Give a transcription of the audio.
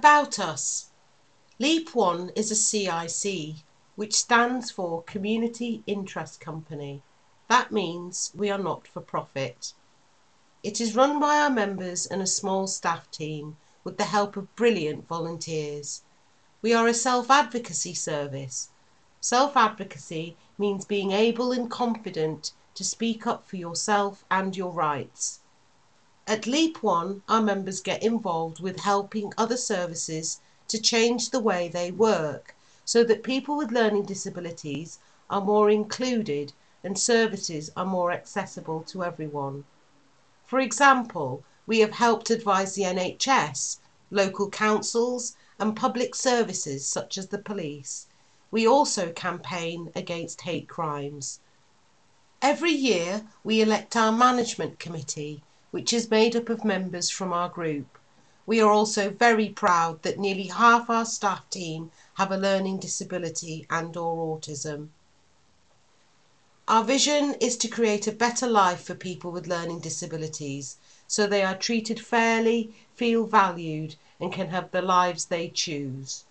About us. Leap One is a CIC, which stands for Community Interest Company. That means we are not for profit. It is run by our members and a small staff team with the help of brilliant volunteers. We are a self-advocacy service. Self-advocacy means being able and confident to speak up for yourself and your rights. At Leap One, our members get involved with helping other services to change the way they work so that people with learning disabilities are more included and services are more accessible to everyone. For example, we have helped advise the NHS, local councils and public services such as the police. We also campaign against hate crimes. Every year we elect our management committee, which is made up of members from our group. We are also very proud that nearly half our staff team have a learning disability and/or autism. Our vision is to create a better life for people with learning disabilities so they are treated fairly, feel valued and can have the lives they choose.